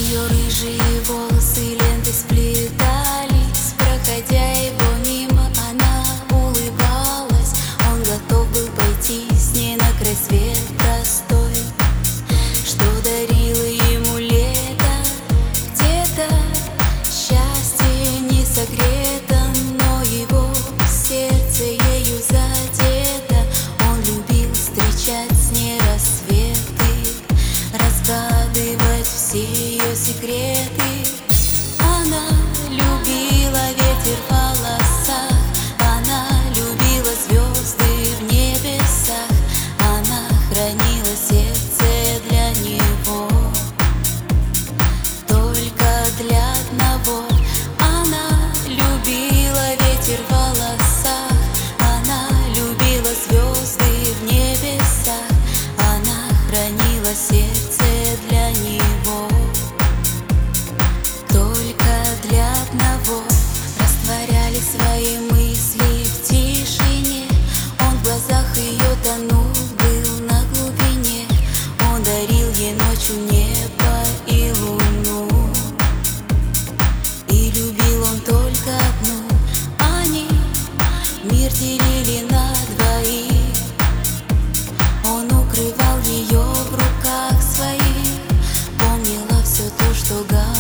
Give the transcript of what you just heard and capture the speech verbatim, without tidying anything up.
Ее рыжие волосы лентой сплетались, проходя его мимо, она улыбалась. Он готов был пойти с ней на край свет простой, что дарило ему лето. Где-то счастье не согрето, но его сердце ею задето. Он любил встречать с ней рассветы, разгадывать все ее секреты. Она любила ветер в волосах, она любила звезды в небесах, она хранила сердце для него, только для одного. Она любила ветер в волосах, она любила звезды в небесах, она хранила сердце для него, только для одного. Растворяли свои мысли в тишине, он в глазах ее тонул, был на глубине. Он дарил ей ночью небо и луну, и любил он только одну. Они мир делили на двоих, он укрывал ее в руках своих, помнила все то, что говорил.